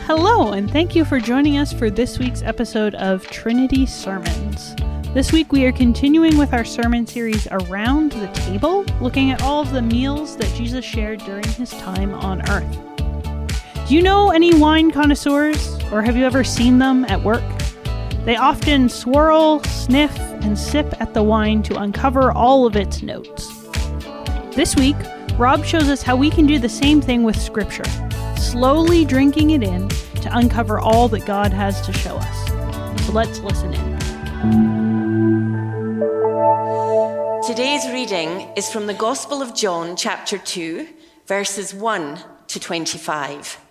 Hello, and thank you for joining us for this week's episode of Trinity Sermons. This week we are continuing with our sermon series Around the Table, looking at all of the meals that Jesus shared during his time on earth. Do you know any wine connoisseurs, or have you ever seen them at work? They often swirl, sniff, and sip at the wine to uncover all of its notes. This week, Rob shows us how we can do the same thing with Scripture, slowly drinking it in to uncover all that God has to show us. So let's listen in. Today's reading is from the Gospel of John, chapter 2, verses 1 to 25.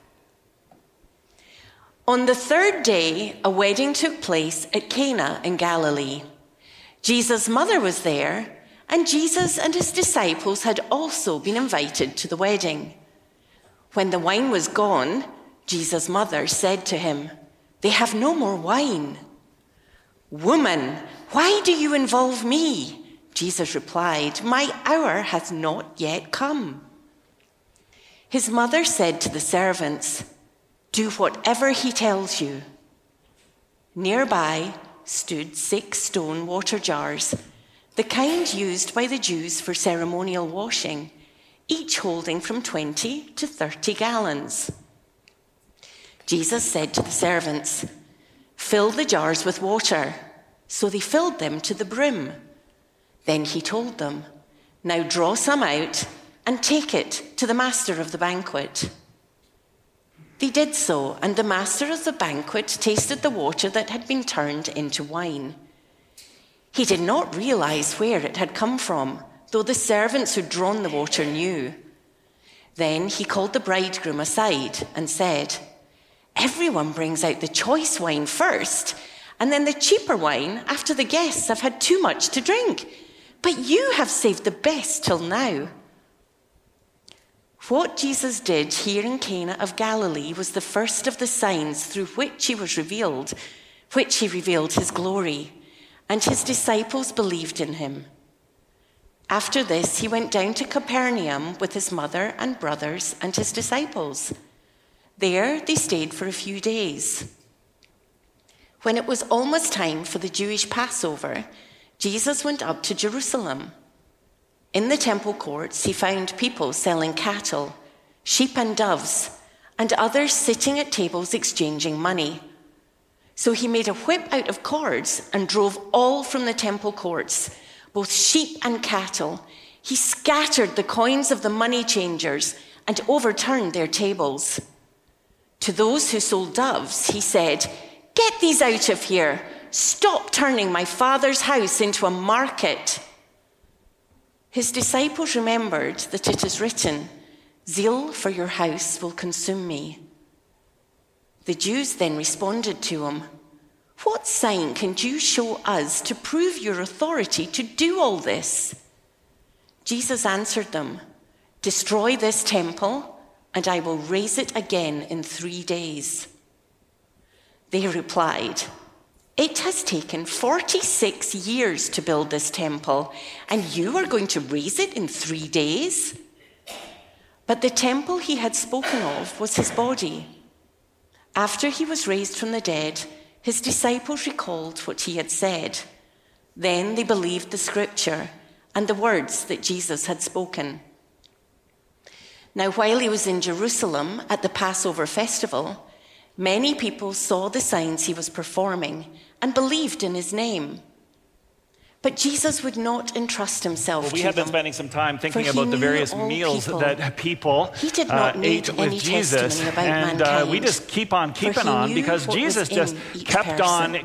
On the third day, a wedding took place at Cana in Galilee. Jesus' mother was there, and Jesus and his disciples had also been invited to the wedding. When the wine was gone, Jesus' mother said to him, "They have no more wine." "Woman, why do you involve me?" Jesus replied, "My hour has not yet come." His mother said to the servants, "Do whatever he tells you." Nearby stood 6 stone water jars, the kind used by the Jews for ceremonial washing, each holding from 20 to 30 gallons. Jesus said to the servants, "Fill the jars with water." So they filled them to the brim. Then he told them, "Now draw some out and take it to the master of the banquet." They did so, and the master of the banquet tasted the water that had been turned into wine. He did not realize where it had come from, though the servants who'd drawn the water knew. Then he called the bridegroom aside and said, "Everyone brings out the choice wine first, and then the cheaper wine after the guests have had too much to drink. But you have saved the best till now." What Jesus did here in Cana of Galilee was the first of the signs through which he revealed his glory, and his disciples believed in him. After this, he went down to Capernaum with his mother and brothers and his disciples. There they stayed for a few days. When it was almost time for the Jewish Passover, Jesus went up to Jerusalem. In the temple courts, he found people selling cattle, sheep and doves, and others sitting at tables exchanging money. So he made a whip out of cords and drove all from the temple courts, both sheep and cattle. He scattered the coins of the money changers and overturned their tables. To those who sold doves, he said, "Get these out of here. Stop turning my Father's house into a market." His disciples remembered that it is written, "Zeal for your house will consume me." The Jews then responded to him, "What sign can you show us to prove your authority to do all this?" Jesus answered them, "Destroy this temple, and I will raise it again in 3 days." They replied, "It has taken 46 years to build this temple, and you are going to raise it in 3 days?" But the temple he had spoken of was his body. After he was raised from the dead, his disciples recalled what he had said. Then they believed the scripture and the words that Jesus had spoken. Now, while he was in Jerusalem at the Passover festival, many people saw the signs he was performing and believed in his name. But Jesus would not entrust himself to them. We have been spending some time thinking about the various meals that people ate with Jesus. And we just keep on keeping on because Jesus just kept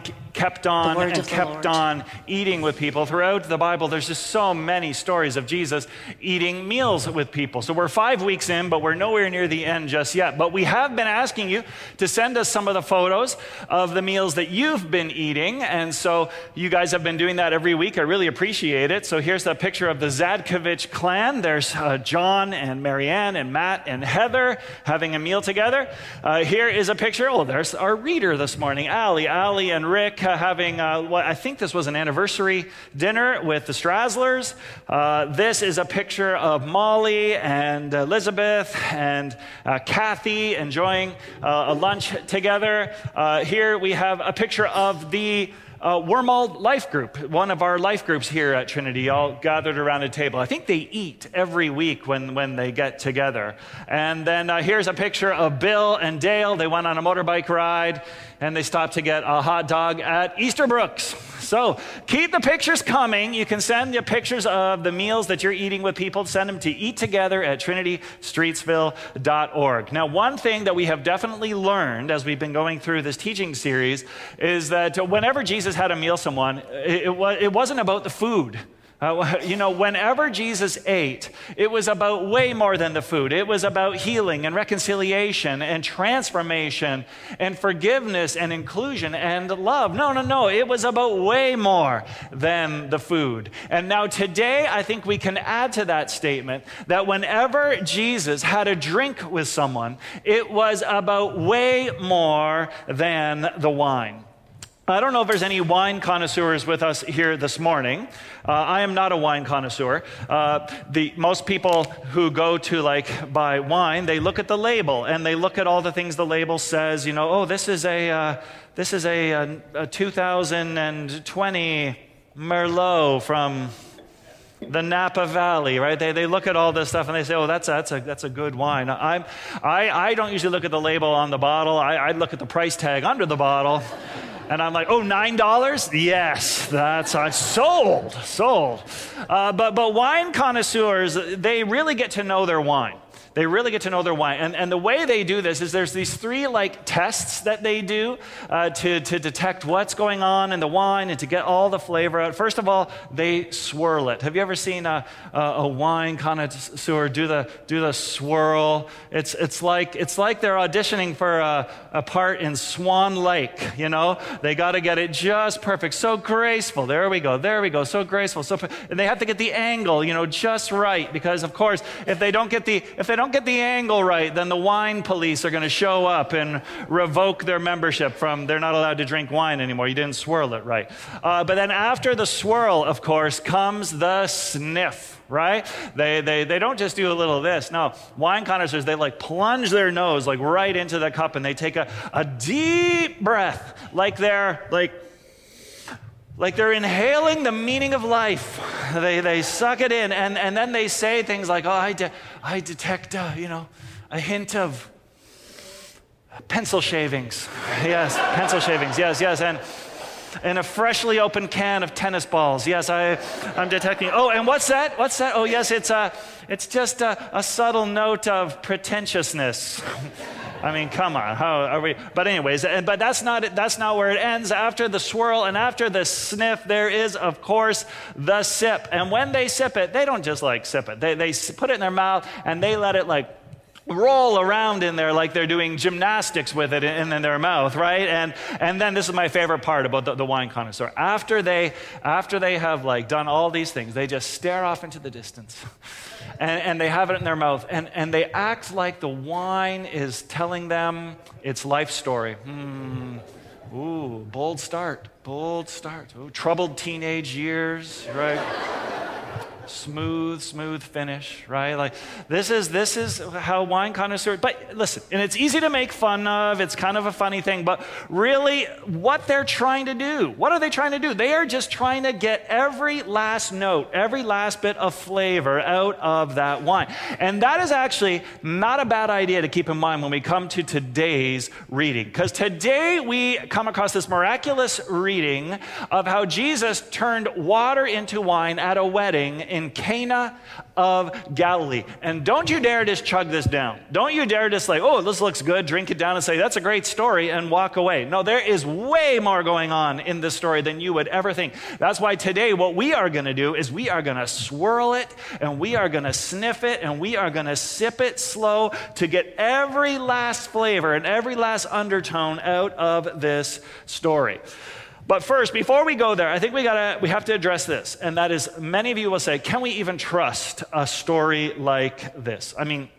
on eating with people. Throughout the Bible, there's just so many stories of Jesus eating meals with people. So we're 5 weeks in, but we're nowhere near the end just yet. But we have been asking you to send us some of the photos of the meals that you've been eating. And so you guys have been doing that every week. I really appreciate it. So here's the picture of the Zadkovich clan. There's John and Marianne and Matt and Heather having a meal together. Here is a picture. Oh, there's our reader this morning, Allie and Rick. having what I think this was an anniversary dinner with the Straslers. This is a picture of Molly and Elizabeth and Kathy enjoying a lunch together. Here we have a picture of the Wormald Life Group, one of our life groups here at Trinity, all gathered around a table. I think they eat every week when they get together. And then here's a picture of Bill and Dale. They went on a motorbike ride, and they stopped to get a hot dog at Easterbrooks. So keep the pictures coming. You can send the pictures of the meals that you're eating with people. Send them to eattogether@trinitystreetsville.org. Now, one thing that we have definitely learned as we've been going through this teaching series is that whenever Jesus had a meal someone, it wasn't about the food. Whenever Jesus ate, it was about way more than the food. It was about healing and reconciliation and transformation and forgiveness and inclusion and love. No. It was about way more than the food. And now today, I think we can add to that statement that whenever Jesus had a drink with someone, it was about way more than the wine. I don't know if there's any wine connoisseurs with us here this morning. I am not a wine connoisseur. Most people who go to buy wine, they look at the label and they look at all the things the label says. This is a 2020 Merlot from the Napa Valley, right? They look at all this stuff and they say, that's a good wine. I don't usually look at the label on the bottle. I look at the price tag under the bottle. And I'm like, $9? Yes, that's sold. But wine connoisseurs, they really get to know their wine. They really get to know their wine. And the way they do this is there's these three tests that they do to detect what's going on in the wine and to get all the flavor out. First of all, they swirl it. Have you ever seen a wine connoisseur do the swirl? It's like they're auditioning for a part in Swan Lake, They got to get it just perfect, so graceful. There we go, so graceful. And they have to get the angle, just right, because of course, if they don't get the angle right, then the wine police are going to show up and revoke their membership they're not allowed to drink wine anymore. You didn't swirl it right. But then after the swirl, of course, comes the sniff, right? They don't just do a little of this. No, wine connoisseurs, they plunge their nose right into the cup and they take a deep breath like they're inhaling the meaning of life. They suck it in, and then they say things like, I detect, a hint of pencil shavings. Yes, pencil shavings, yes. And a freshly opened can of tennis balls. Yes, I'm detecting. Oh, and what's that? Oh, yes, it's just a subtle note of pretentiousness. I mean, come on, how are we? But anyways, but that's not it. That's not where it ends. After the swirl and after the sniff, there is, of course, the sip. And when they sip it, they don't just sip it. They put it in their mouth and they let it roll around in there like they're doing gymnastics with it in their mouth, right? And then this is my favorite part about the wine connoisseur. After they have done all these things, they just stare off into the distance. And they have it in their mouth, and they act like the wine is telling them its life story. Ooh, bold start. Ooh, troubled teenage years, right? Smooth finish, right? This is how wine connoisseurs, but listen, and it's easy to make fun of, it's kind of a funny thing, but really what they're trying to do, what are they trying to do? They are just trying to get every last note, every last bit of flavor out of that wine. And that is actually not a bad idea to keep in mind when we come to today's reading, because today we come across this miraculous reading of how Jesus turned water into wine at a wedding in Cana of Galilee. And don't you dare just chug this down. Don't you dare just this looks good, drink it down and say, that's a great story, and walk away. No, there is way more going on in this story than you would ever think. That's why today what we are going to do is we are going to swirl it, and we are going to sniff it, and we are going to sip it slow to get every last flavor and every last undertone out of this story. But first, before we go there, I think we have to address this, and that is, many of you will say, can we even trust a story like this? I mean,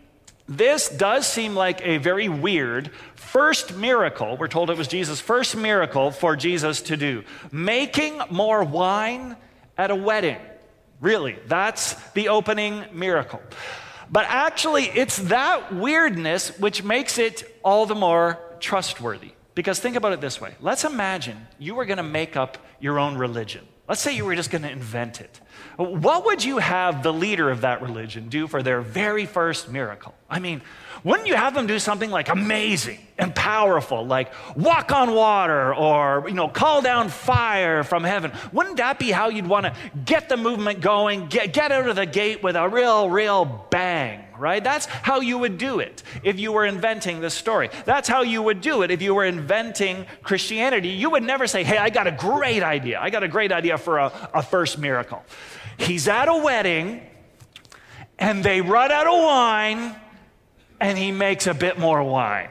This does seem like a very weird first miracle. We're told it was Jesus' first miracle for Jesus to do. Making more wine at a wedding. Really, that's the opening miracle. But actually, it's that weirdness which makes it all the more trustworthy. Because think about it this way. Let's imagine you were going to make up your own religion. Let's say you were just going to invent it. What would you have the leader of that religion do for their very first miracle? I mean, wouldn't you have them do something like amazing and powerful, like walk on water or, call down fire from heaven? Wouldn't that be how you'd want to get the movement going, get out of the gate with a real bang, right? That's how you would do it if you were inventing this story. That's how you would do it if you were inventing Christianity. You would never say, hey, I got a great idea. I got a great idea for a first miracle. He's at a wedding, and they run out of wine, and he makes a bit more wine.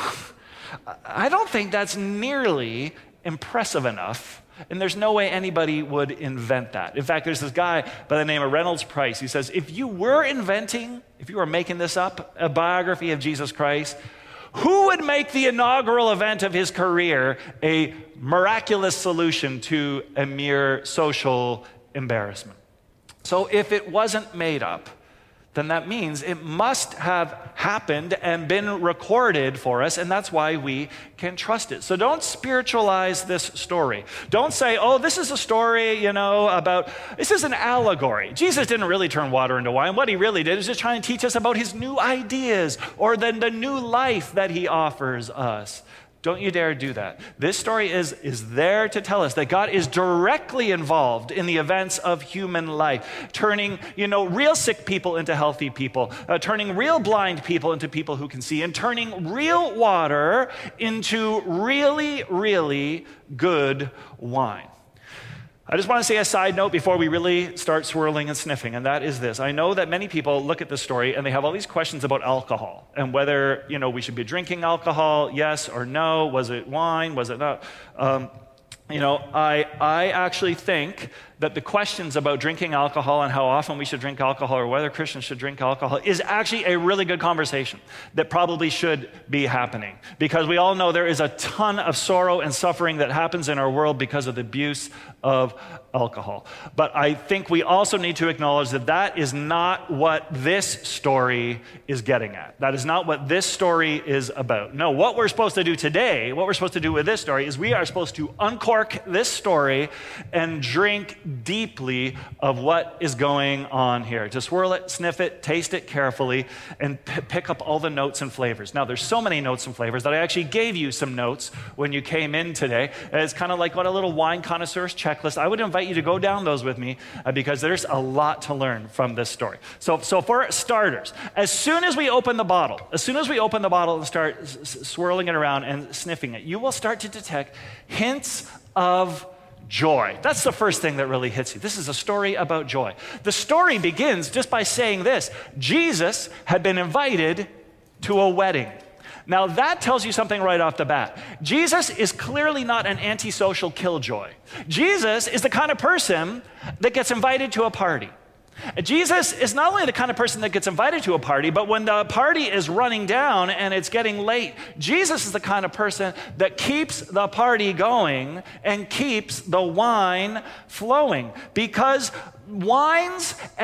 I don't think that's nearly impressive enough, and there's no way anybody would invent that. In fact, there's this guy by the name of Reynolds Price. He says, if you were making this up, a biography of Jesus Christ, who would make the inaugural event of his career a miraculous solution to a mere social embarrassment? So if it wasn't made up, then that means it must have happened and been recorded for us, and that's why we can trust it. So don't spiritualize this story. Don't say, oh, this is a story, this is an allegory. Jesus didn't really turn water into wine. What he really did is just trying to teach us about his new ideas or then the new life that he offers us. Don't you dare do that. This story is there to tell us that God is directly involved in the events of human life, turning, real sick people into healthy people, turning real blind people into people who can see, and turning real water into really, really good wine. I just want to say a side note before we really start swirling and sniffing, and that is this. I know that many people look at this story and they have all these questions about alcohol and whether, we should be drinking alcohol, yes or no. Was it wine? Was it not? I actually think that the questions about drinking alcohol and how often we should drink alcohol or whether Christians should drink alcohol is actually a really good conversation that probably should be happening, because we all know there is a ton of sorrow and suffering that happens in our world because of the abuse of alcohol. But I think we also need to acknowledge that that is not what this story is getting at. That is not what this story is about. No, what we're supposed to do today, what we're supposed to do with this story is we are supposed to uncork this story and drink deeply of what is going on here. To swirl it, sniff it, taste it carefully, and pick up all the notes and flavors. Now, there's so many notes and flavors that I actually gave you some notes when you came in today. It's kind of like what a little wine connoisseur's checklist. I would invite you to go down those with me because there's a lot to learn from this story. So for starters, as soon as we open the bottle and start swirling it around and sniffing it, you will start to detect hints of joy. That's the first thing that really hits you. This is a story about joy. The story begins just by saying this: Jesus had been invited to a wedding. Now that tells you something right off the bat. Jesus is clearly not an antisocial killjoy. Jesus is the kind of person that gets invited to a party. Jesus is not only the kind of person that gets invited to a party, but when the party is running down and it's getting late, Jesus is the kind of person that keeps the party going and keeps the wine flowing. Because wine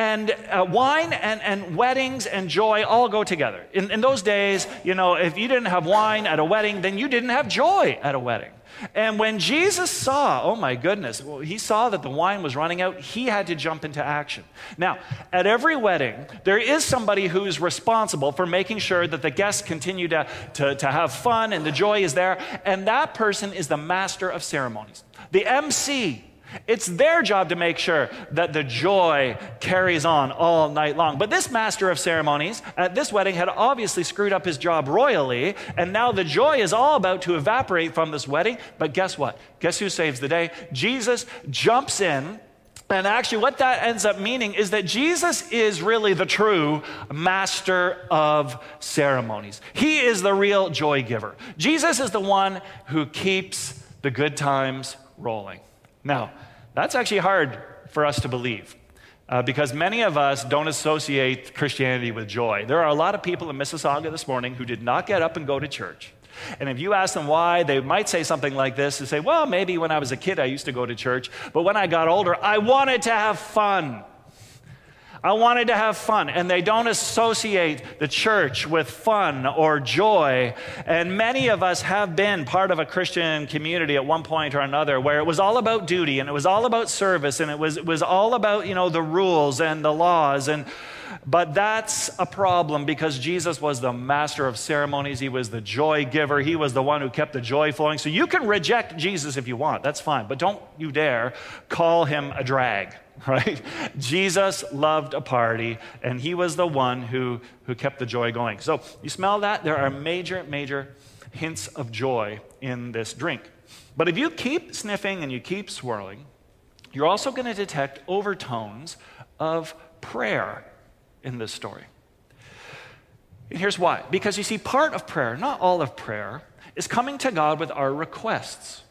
and weddings and joy all go together. In those days, if you didn't have wine at a wedding, then you didn't have joy at a wedding. And when Jesus saw, oh my goodness, he saw that the wine was running out, he had to jump into action. Now, at every wedding, there is somebody who's responsible for making sure that the guests continue to have fun and the joy is there, and that person is the master of ceremonies, the MC. It's their job to make sure that the joy carries on all night long. But this master of ceremonies at this wedding had obviously screwed up his job royally, and now the joy is all about to evaporate from this wedding. But guess what? Guess who saves the day? Jesus jumps in. And actually what that ends up meaning is that Jesus is really the true master of ceremonies. He is the real joy giver. Jesus is the one who keeps the good times rolling. Now, that's actually hard for us to believe because many of us don't associate Christianity with joy. There are a lot of people in Mississauga this morning who did not get up and go to church. And if you ask them why, they might say something like this. They say, well, maybe when I was a kid, I used to go to church, but when I got older, I wanted to have fun. I wanted to have fun, and they don't associate the church with fun or joy. And many of us have been part of a Christian community at one point or another where it was all about duty, and it was all about service, and it was all about, the rules and the laws. But that's a problem because Jesus was the master of ceremonies. He was the joy giver. He was the one who kept the joy flowing. So you can reject Jesus if you want. That's fine. But don't you dare call him a drag, right? Jesus loved a party, and he was the one who kept the joy going. So you smell that? There are major, major hints of joy in this drink. But if you keep sniffing and you keep swirling, you're also going to detect overtones of prayer in this story. And here's why. Because you see, part of prayer, not all of prayer, is coming to God with our requests.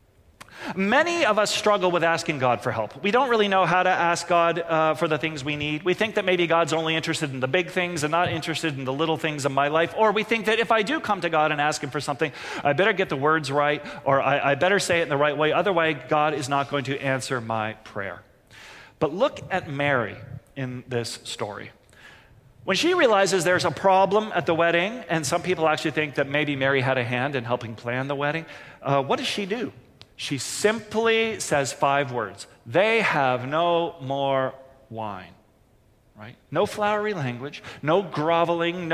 Many of us struggle with asking God for help. We don't really know how to ask God for the things we need. We think that maybe God's only interested in the big things and not interested in the little things in my life. Or we think that if I do come to God and ask him for something, I better get the words right, or I better say it in the right way. Otherwise, God is not going to answer my prayer. But look at Mary in this story. When she realizes there's a problem at the wedding, and some people actually think that maybe Mary had a hand in helping plan the wedding, what does she do? She simply says 5 words. They have no more wine, right? No flowery language, no groveling,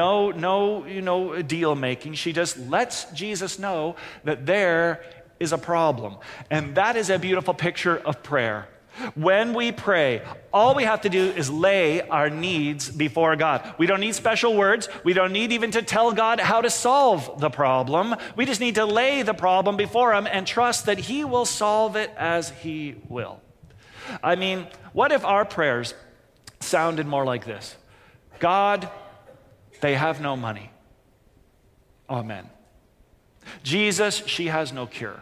no deal making. She just lets Jesus know that there is a problem. And that is a beautiful picture of prayer. When we pray, all we have to do is lay our needs before God. We don't need special words. We don't need even to tell God how to solve the problem. We just need to lay the problem before him and trust that he will solve it as he will. I mean, what if our prayers sounded more like this? God, they have no money. Amen. Jesus, she has no cure.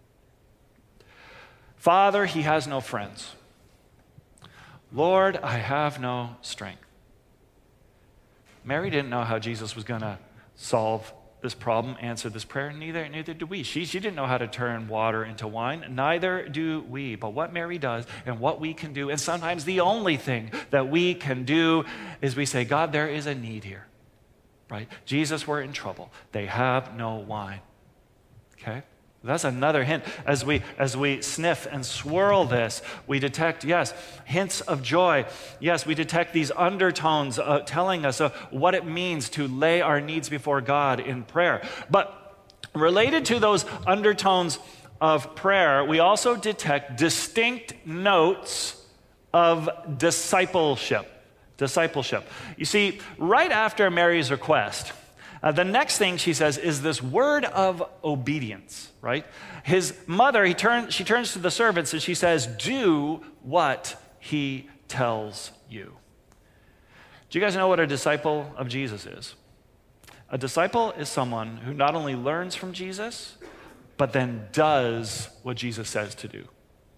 Father, he has no friends. Lord, I have no strength. Mary didn't know how Jesus was going to solve this problem, answer this prayer. Neither do we. She didn't know how to turn water into wine. Neither do we. But what Mary does and what we can do, and sometimes the only thing that we can do, is we say, God, there is a need here. Right? Jesus, we're in trouble. They have no wine. Okay? That's another hint. As we sniff and swirl this, we detect, yes, hints of joy. Yes, we detect these undertones telling us what it means to lay our needs before God in prayer. But related to those undertones of prayer, we also detect distinct notes of discipleship. You see, right after Mary's request, the next thing she says is this word of obedience, right? His mother, she turns to the servants and she says, do what he tells you. Do you guys know what a disciple of Jesus is? A disciple is someone who not only learns from Jesus, but then does what Jesus says to do,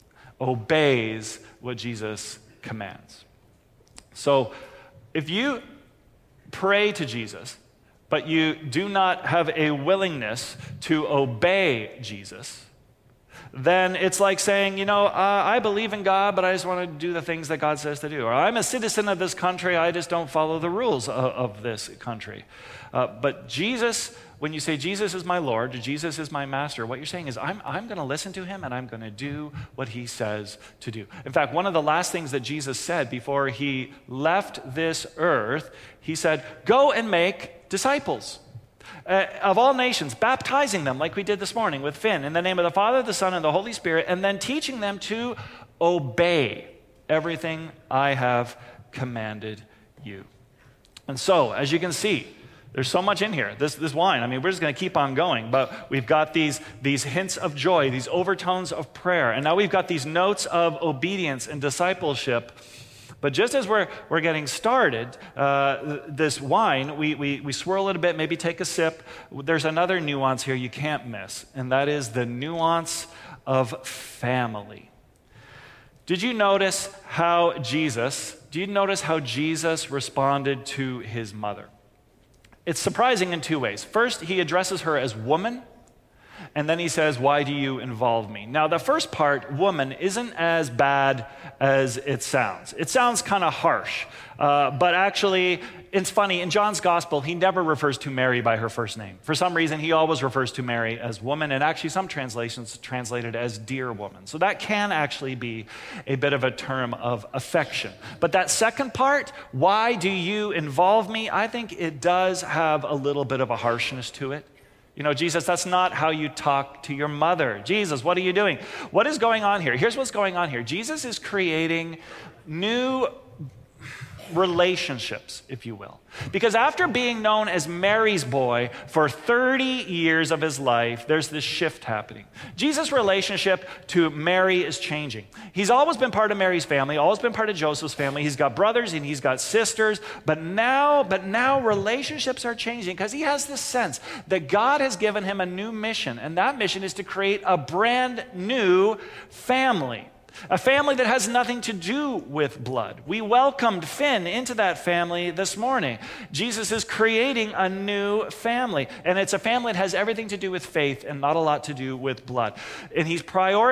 obeys what Jesus commands. So if you pray to Jesus, but you do not have a willingness to obey Jesus, then it's like saying, I believe in God, but I just want to do the things that God says to do. Or I'm a citizen of this country, I just don't follow the rules of this country. But Jesus, when you say Jesus is my Lord, Jesus is my master, what you're saying is I'm going to listen to him and I'm going to do what he says to do. In fact, one of the last things that Jesus said before he left this earth, he said, go and make disciples of all nations, baptizing them like we did this morning with Finn, in the name of the Father, the Son, and the Holy Spirit, and then teaching them to obey everything I have commanded you. And so, as you can see, there's so much in here. This wine, we're just going to keep on going, but we've got these hints of joy, these overtones of prayer, and now we've got these notes of obedience and discipleship. But just as we're getting started, this wine, we swirl it a bit, maybe take a sip. There's another nuance here you can't miss, and that is the nuance of family. Did you notice how Jesus responded to his mother? It's surprising in two ways. First, he addresses her as woman, and then he says, "Why do you involve me?" Now, the first part, woman, isn't as bad as it sounds. It sounds kind of harsh, but actually, it's funny. In John's gospel, he never refers to Mary by her first name. For some reason, he always refers to Mary as woman, and actually some translations translate it as dear woman. So that can actually be a bit of a term of affection. But that second part, "Why do you involve me?" I think it does have a little bit of a harshness to it. You know, Jesus, that's not how you talk to your mother. Jesus, what are you doing? What is going on here? Here's what's going on here. Jesus is creating new relationships, if you will. Because after being known as Mary's boy for 30 years of his life, there's this shift happening. Jesus' relationship to Mary is changing. He's always been part of Mary's family, always been part of Joseph's family. He's got brothers and he's got sisters, but now relationships are changing because he has this sense that God has given him a new mission, and that mission is to create a brand new family. A family that has nothing to do with blood. We welcomed Finn into that family this morning. Jesus is creating a new family, and it's a family that has everything to do with faith and not a lot to do with blood. And he's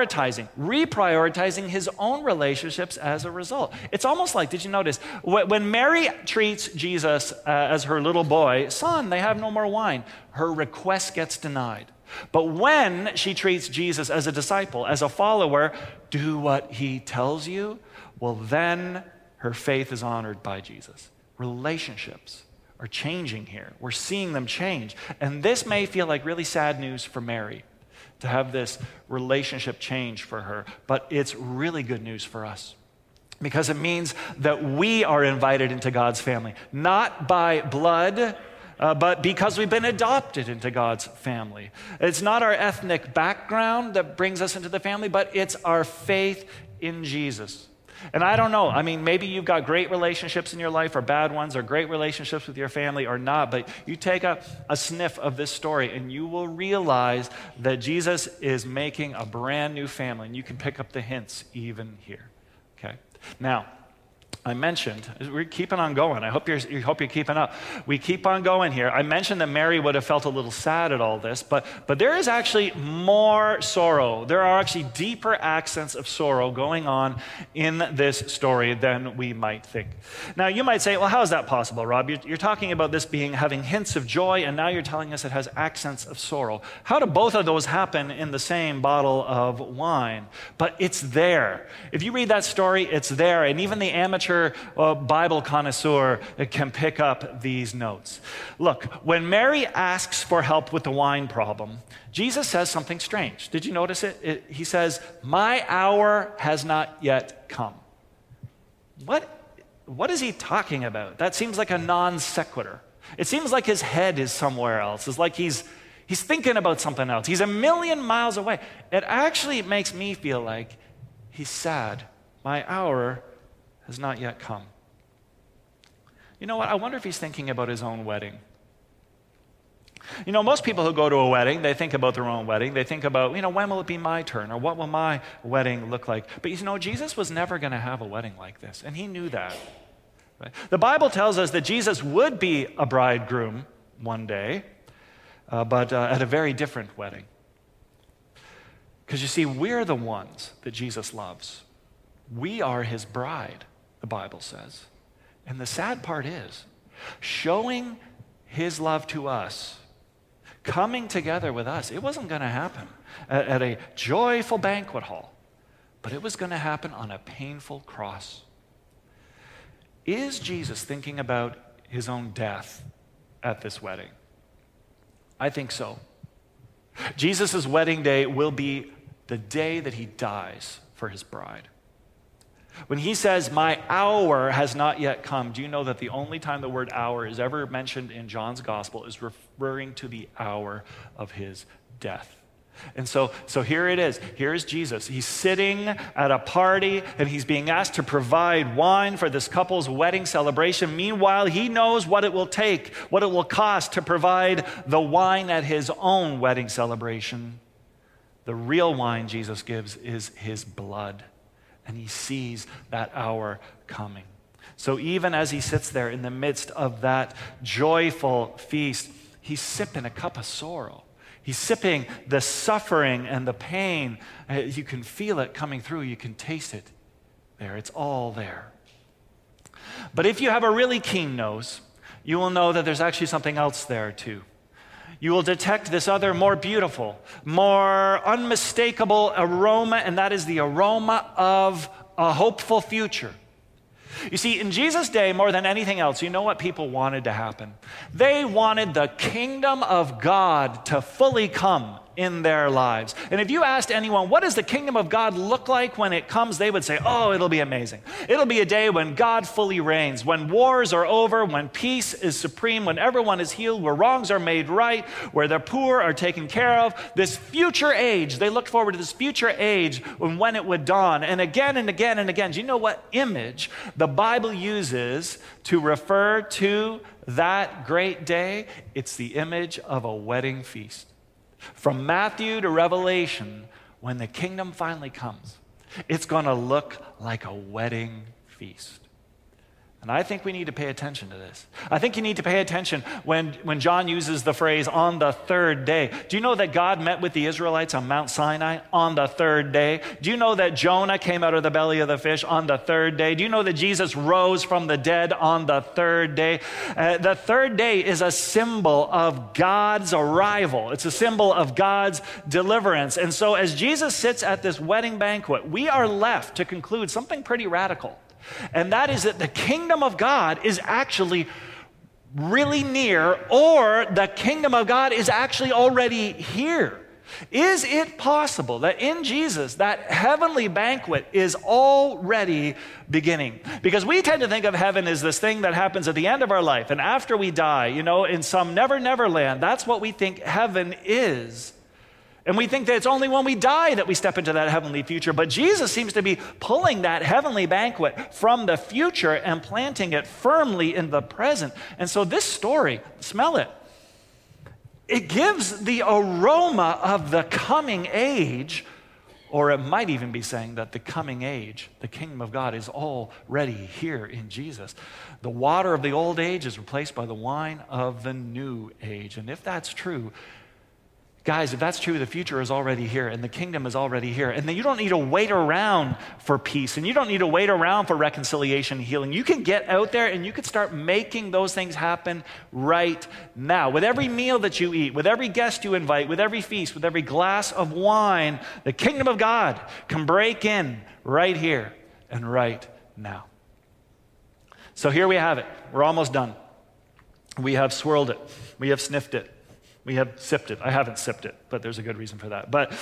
reprioritizing his own relationships as a result. It's almost like, did you notice, when Mary treats Jesus as her little boy, "Son, they have no more wine," her request gets denied. But when she treats Jesus as a disciple, as a follower, "Do what he tells you," well, then her faith is honored by Jesus. Relationships are changing here. We're seeing them change. And this may feel like really sad news for Mary, to have this relationship change for her, but it's really good news for us. Because it means that we are invited into God's family, not by blood, but because we've been adopted into God's family. It's not our ethnic background that brings us into the family, but it's our faith in Jesus. And I don't know, I mean, maybe you've got great relationships in your life or bad ones, or great relationships with your family or not, but you take a sniff of this story and you will realize that Jesus is making a brand new family, and you can pick up the hints even here. Okay? Now, I mentioned, we're keeping on going. I hope you're keeping up. We keep on going here. I mentioned that Mary would have felt a little sad at all this, but there is actually more sorrow. There are actually deeper accents of sorrow going on in this story than we might think. Now, you might say, well, how is that possible, Rob? You're talking about this having hints of joy, and now you're telling us it has accents of sorrow. How do both of those happen in the same bottle of wine? But it's there. If you read that story, it's there, and even the amateur Bible connoisseur can pick up these notes. Look, when Mary asks for help with the wine problem, Jesus says something strange. Did you notice it? He says, "My hour has not yet come." What is he talking about? That seems like a non sequitur. It seems like his head is somewhere else. It's like he's thinking about something else. He's a million miles away. It actually makes me feel like he's sad. My hour has not yet come. You know what? I wonder if he's thinking about his own wedding. You know, most people who go to a wedding, they think about their own wedding. They think about, when will it be my turn? Or what will my wedding look like? But Jesus was never going to have a wedding like this, and he knew that. Right? The Bible tells us that Jesus would be a bridegroom one day, but at a very different wedding. Because you see, we're the ones that Jesus loves. We are his bride, the Bible says. And the sad part is, showing his love to us, coming together with us, it wasn't going to happen at a joyful banquet hall, but it was going to happen on a painful cross. Is Jesus thinking about his own death at this wedding? I think so. Jesus' wedding day will be the day that he dies for his bride. When he says, "My hour has not yet come," do you know that the only time the word hour is ever mentioned in John's gospel is referring to the hour of his death? And so here it is. Here is Jesus. He's sitting at a party, and he's being asked to provide wine for this couple's wedding celebration. Meanwhile, he knows what it will take, what it will cost to provide the wine at his own wedding celebration. The real wine Jesus gives is his blood. and he sees that hour coming. So even as he sits there in the midst of that joyful feast, he's sipping a cup of sorrow. He's sipping the suffering and the pain. You can feel it coming through. You can taste it there. It's all there. But if you have a really keen nose, you will know that there's actually something else there too. You will detect this other more beautiful, more unmistakable aroma, and that is the aroma of a hopeful future. You see, in Jesus' day, more than anything else, you know what people wanted to happen? They wanted the kingdom of God to fully come in their lives. And if you asked anyone, what does the kingdom of God look like when it comes? They would say, oh, it'll be amazing. It'll be a day when God fully reigns, when wars are over, when peace is supreme, when everyone is healed, where wrongs are made right, where the poor are taken care of. This future age, they looked forward to this future age when it would dawn. And again and again and again, do you know what image the Bible uses to refer to that great day? It's the image of a wedding feast. From Matthew to Revelation, when the kingdom finally comes, it's going to look like a wedding feast. And I think we need to pay attention to this. I think you need to pay attention when John uses the phrase, on the third day. Do you know that God met with the Israelites on Mount Sinai on the third day? Do you know that Jonah came out of the belly of the fish on the third day? Do you know that Jesus rose from the dead on the third day? The third day is a symbol of God's arrival. It's a symbol of God's deliverance. And so as Jesus sits at this wedding banquet, we are left to conclude something pretty radical. And that is that the kingdom of God is actually really near, or the kingdom of God is actually already here. Is it possible that in Jesus, that heavenly banquet is already beginning? Because we tend to think of heaven as this thing that happens at the end of our life and after we die, in some never land. That's what we think heaven is. And we think that it's only when we die that we step into that heavenly future. But Jesus seems to be pulling that heavenly banquet from the future and planting it firmly in the present. And so this story, smell it, it gives the aroma of the coming age, or it might even be saying that the coming age, the kingdom of God, is already here in Jesus. The water of the old age is replaced by the wine of the new age. And if that's true, guys, if that's true, the future is already here and the kingdom is already here. And then you don't need to wait around for peace and you don't need to wait around for reconciliation and healing. You can get out there and you can start making those things happen right now. With every meal that you eat, with every guest you invite, with every feast, with every glass of wine, the kingdom of God can break in right here and right now. So here we have it. We're almost done. We have swirled it. We have sniffed it. We have sipped it. I haven't sipped it, but there's a good reason for that. But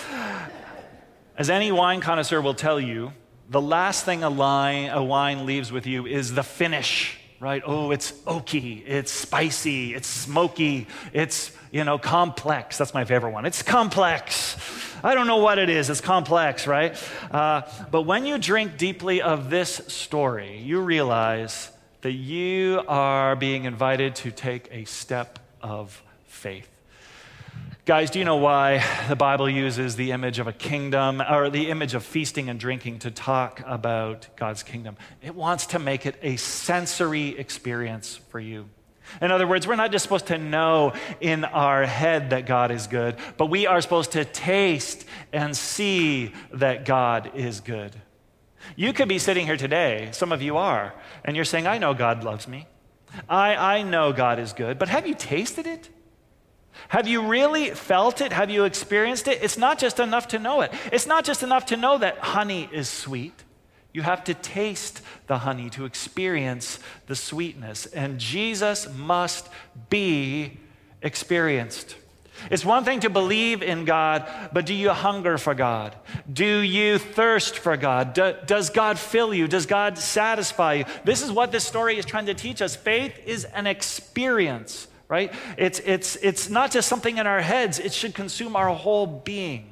as any wine connoisseur will tell you, the last thing a wine leaves with you is the finish, right? Oh, it's oaky, it's spicy, it's smoky, it's, complex. That's my favorite one. It's complex. I don't know what it is. It's complex, right? But when you drink deeply of this story, you realize that you are being invited to take a step of faith. Guys, do you know why the Bible uses the image of a kingdom, or the image of feasting and drinking, to talk about God's kingdom? It wants to make it a sensory experience for you. In other words, we're not just supposed to know in our head that God is good, but we are supposed to taste and see that God is good. You could be sitting here today, some of you are, and you're saying, I know God loves me. I know God is good, but have you tasted it? Have you really felt it? Have you experienced it? It's not just enough to know it. It's not just enough to know that honey is sweet. You have to taste the honey to experience the sweetness. And Jesus must be experienced. It's one thing to believe in God, but do you hunger for God? Do you thirst for God? Does God fill you? Does God satisfy you? This is what this story is trying to teach us. Faith is an experience. Right? It's not just something in our heads. It should consume our whole being.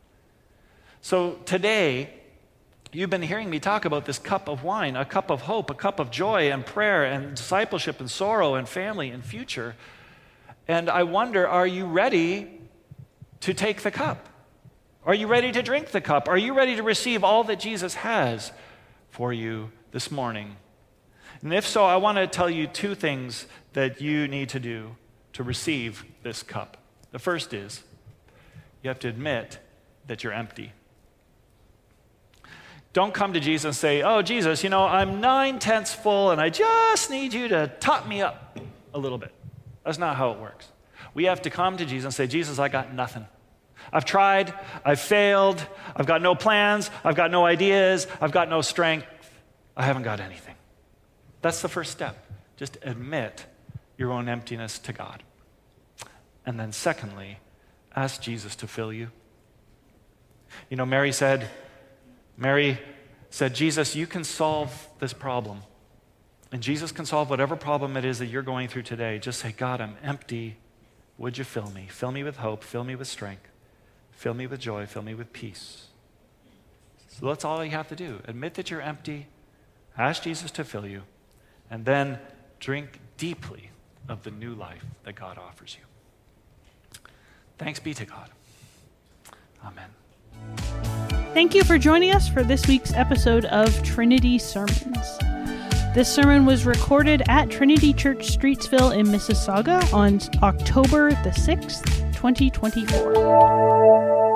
So today, you've been hearing me talk about this cup of wine, a cup of hope, a cup of joy and prayer and discipleship and sorrow and family and future. And I wonder, are you ready to take the cup? Are you ready to drink the cup? Are you ready to receive all that Jesus has for you this morning? And if so, I want to tell you two things that you need to do to receive this cup. The first is you have to admit that you're empty. Don't come to Jesus and say, oh, Jesus, I'm 9/10 full and I just need you to top me up a little bit. That's not how it works. We have to come to Jesus and say, Jesus, I got nothing. I've tried, I've failed, I've got no plans, I've got no ideas, I've got no strength, I haven't got anything. That's the first step. Just admit your own emptiness to God. And then secondly, ask Jesus to fill you. Mary said, Jesus, you can solve this problem. And Jesus can solve whatever problem it is that you're going through today. Just say, God, I'm empty. Would you fill me? Fill me with hope. Fill me with strength. Fill me with joy. Fill me with peace. So that's all you have to do. Admit that you're empty. Ask Jesus to fill you. And then drink deeply of the new life that God offers you. Thanks be to God. Amen. Thank you for joining us for this week's episode of Trinity Sermons. This sermon was recorded at Trinity Church Streetsville in Mississauga on October the 6th, 2024.